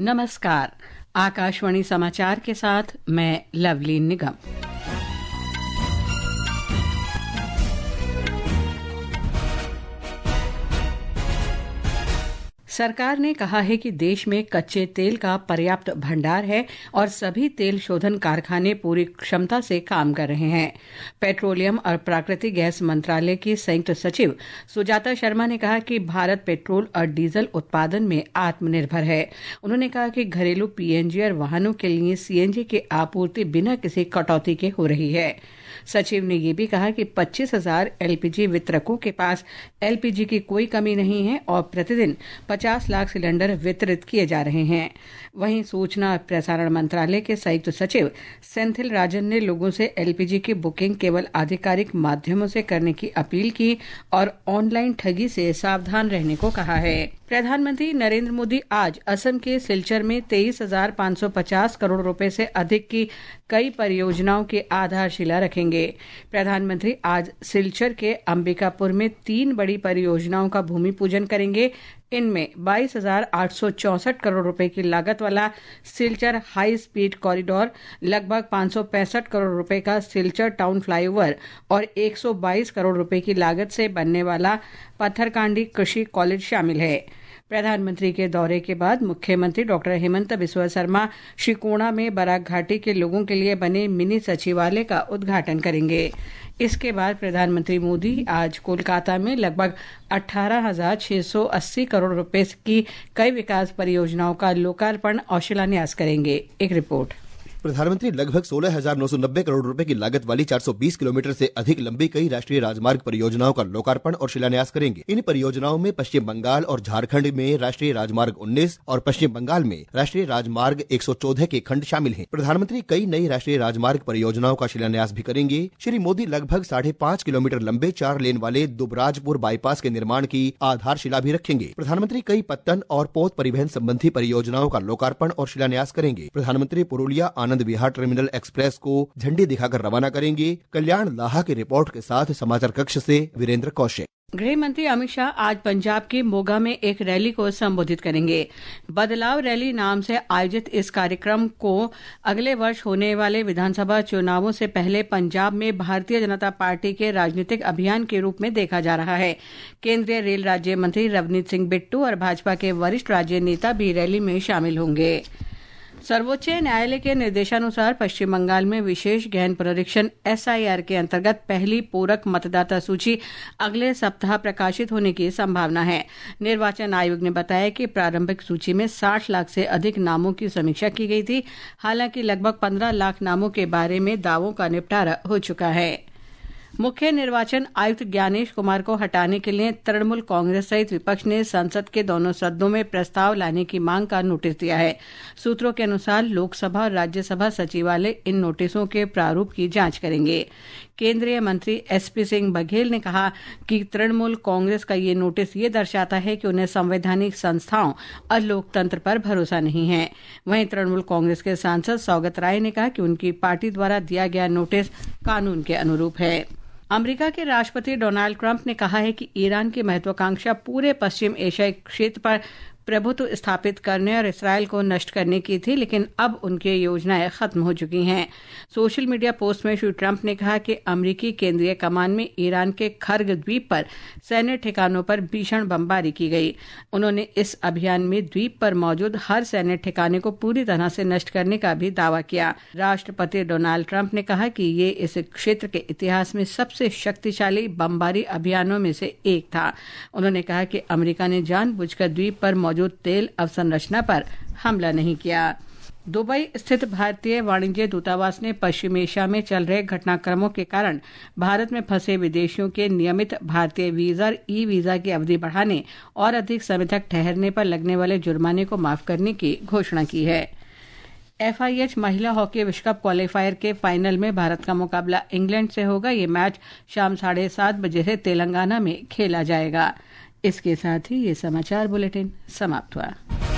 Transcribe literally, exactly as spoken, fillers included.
नमस्कार। आकाशवाणी समाचार के साथ मैं लवली निगम। सरकार ने कहा है कि देश में कच्चे तेल का पर्याप्त भंडार है और सभी तेल शोधन कारखाने पूरी क्षमता से काम कर रहे हैं। पेट्रोलियम और प्राकृतिक गैस मंत्रालय की संयुक्त सचिव सुजाता शर्मा ने कहा कि भारत पेट्रोल और डीजल उत्पादन में आत्मनिर्भर है। उन्होंने कहा कि घरेलू पीएनजी और वाहनों के लिए सीएनजी की आपूर्ति बिना किसी कटौती के हो रही है। सचिव ने यह भी कहा कि पच्चीस हजार एलपीजी वितरकों के पास एलपीजी की कोई कमी नहीं है और प्रतिदिन पचास लाख सिलेंडर वितरित किए जा रहे हैं। वहीं सूचना और प्रसारण मंत्रालय के संयुक्त सचिव सेंथिल राजन ने लोगों से एलपीजी की बुकिंग केवल आधिकारिक माध्यमों से करने की अपील की और ऑनलाइन ठगी से सावधान रहने को कहा है। प्रधानमंत्री नरेंद्र मोदी आज असम के सिलचर में तेईस हजार पाँच सौ पचास करोड़ रुपए से अधिक की कई परियोजनाओं की आधारशिला रखेंगे। प्रधानमंत्री आज सिलचर के अंबिकापुर में तीन बड़ी परियोजनाओं का भूमि पूजन करेंगे। इनमें बाईस हजार आठ सौ चौसठ करोड़ रुपए की लागत वाला सिलचर हाई स्पीड कॉरिडोर, लगभग पाँच सौ पैंसठ करोड़ रुपए का सिलचर टाउन फ्लाईओवर और एक सौ बाईस करोड़ रुपए की लागत से बनने वाला पत्थरकांडी कृषि कॉलेज शामिल है। प्रधानमंत्री के दौरे के बाद मुख्यमंत्री डॉक्टर हेमंत बिस्वा शर्मा श्रीकोणा में बराक घाटी के लोगों के लिए बने मिनी सचिवालय का उद्घाटन करेंगे। इसके बाद प्रधानमंत्री मोदी आज कोलकाता में लगभग अठारह हजार छह सौ अस्सी करोड़ रुपए की कई विकास परियोजनाओं का लोकार्पण और शिलान्यास करेंगे। एक रिपोर्ट। प्रधानमंत्री लगभग सोलह हजार नौ सौ नब्बे करोड़ रुपए की लागत वाली चार सौ बीस किलोमीटर से अधिक लंबी कई राष्ट्रीय राजमार्ग परियोजनाओं का लोकार्पण और शिलान्यास करेंगे। इन परियोजनाओं में पश्चिम बंगाल और झारखंड में राष्ट्रीय राजमार्ग उन्नीस और पश्चिम बंगाल में राष्ट्रीय राजमार्ग एक सौ चौदह के खंड शामिल हैं। प्रधानमंत्री कई नई राष्ट्रीय राजमार्ग परियोजनाओं का शिलान्यास भी करेंगे। श्री मोदी लगभग साढ़े पाँच किलोमीटर लंबे चार लेन वाले दुबराजपुर बाईपास के निर्माण की आधारशिला भी रखेंगे। प्रधानमंत्री कई पत्तन और पोत परिवहन संबंधी परियोजनाओं का लोकार्पण और शिलान्यास करेंगे। प्रधानमंत्री पुरुलिया आनंद विहार टर्मिनल एक्सप्रेस को झंडी दिखाकर रवाना करेंगे। कल्याण लाहा की रिपोर्ट के साथ समाचार कक्ष से वीरेंद्र कौशिक। गृह मंत्री अमित शाह आज पंजाब के मोगा में एक रैली को संबोधित करेंगे। बदलाव रैली नाम से आयोजित इस कार्यक्रम को अगले वर्ष होने वाले विधानसभा चुनावों से पहले पंजाब में भारतीय जनता पार्टी के राजनीतिक अभियान के रूप में देखा जा रहा है। केंद्रीय रेल राज्य मंत्री रवनीत सिंह बिट्टू और भाजपा के वरिष्ठ राज्य नेता भी रैली में शामिल होंगे। सर्वोच्च न्यायालय के निर्देशानुसार पश्चिम बंगाल में विशेष गहन पुनरीक्षण एसआईआर के अंतर्गत पहली पूरक मतदाता सूची अगले सप्ताह प्रकाशित होने की संभावना है। निर्वाचन आयोग ने बताया कि प्रारंभिक सूची में साठ लाख से अधिक नामों की समीक्षा की गई थी। हालांकि लगभग पंद्रह लाख नामों के बारे में दावों का निपटारा हो चुका है। मुख्य निर्वाचन आयुक्त ज्ञानेश कुमार को हटाने के लिए तृणमूल कांग्रेस सहित विपक्ष ने संसद के दोनों सदनों में प्रस्ताव लाने की मांग का नोटिस दिया है। सूत्रों के अनुसार लोकसभा और राज्यसभा सचिवालय इन नोटिसों के प्रारूप की जांच करेंगे। केंद्रीय मंत्री एसपी सिंह बघेल ने कहा कि तृणमूल कांग्रेस का ये नोटिस ये दर्शाता है कि उन्हें संवैधानिक संस्थाओं और लोकतंत्र पर भरोसा नहीं है। वहीं तृणमूल कांग्रेस के सांसद सौगत राय ने कहा कि उनकी पार्टी द्वारा दिया गया नोटिस कानून के अनुरूप है। अमेरिका के राष्ट्रपति डोनाल्ड ट्रंप ने कहा है कि ईरान की महत्वाकांक्षा पूरे पश्चिम एशियाई क्षेत्र पर प्रभुत्व स्थापित करने और इसराइल को नष्ट करने की थी, लेकिन अब उनकी योजनाएं खत्म हो चुकी हैं। सोशल मीडिया पोस्ट में श्री ट्रंप ने कहा कि अमेरिकी केंद्रीय कमान में ईरान के खर्ग द्वीप पर सैन्य ठिकानों पर भीषण बमबारी की गई। उन्होंने इस अभियान में द्वीप पर मौजूद हर सैन्य ठिकाने को पूरी तरह से नष्ट करने का भी दावा किया। राष्ट्रपति डोनाल्ड ट्रंप ने कहा कि ये इस क्षेत्र के इतिहास में सबसे शक्तिशाली बमबारी अभियानों में से एक था। उन्होंने कहा कि अमेरिका ने जानबूझकर द्वीप पर मौजूद तेल अवसंरचना पर हमला नहीं किया। दुबई स्थित भारतीय वाणिज्य दूतावास ने पश्चिम एशिया में चल रहे घटनाक्रमों के कारण भारत में फंसे विदेशियों के नियमित भारतीय वीजा और ई वीजा की अवधि बढ़ाने और अधिक समय तक ठहरने पर लगने वाले जुर्माने को माफ करने की घोषणा की है। एफआईएच महिला हॉकी विश्व कप क्वालीफायर के फाइनल में भारत का मुकाबला इंग्लैंड से होगा। ये मैच शाम साढ़े सात बजे से तेलंगाना में खेला जाएगा। इसके साथ ही ये समाचार बुलेटिन समाप्त हुआ।